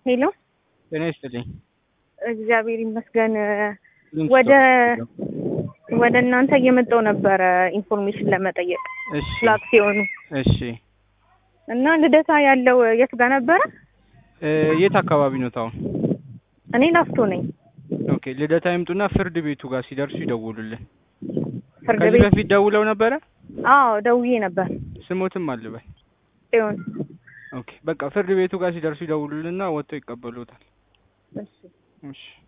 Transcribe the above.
ሄሎ ጤና ይስጥልኝ። እግዚአብሔር ይመስገን። ወደ እናንተ እየመጣሁ ነበር ኢንፎርሜሽን ለመጠየቅ እሺ ለአክሲዮኑ። እሺ እና ልደታ ያለው የት ጋር ነበረ? የት አካባቢ ነው ታው? እኔ ላፍቶ ነኝ። ኦኬ ልደታ ይምጡና ፍርድ ቤቱ ጋር ሲደርሱ ይደውሉልን። ፍርድ ከዚህ ቤት? በፊት ደውለው ነበረ? አዎ ደውዬ ነበር። ስሞትም አልበል። ጽዮን። ኦኬ በቃ ፍርድ ቤቱ ጋር ሲደርሱ ይደውሉልንና ወጥተው ይቀበሉታል። እሺ እሺ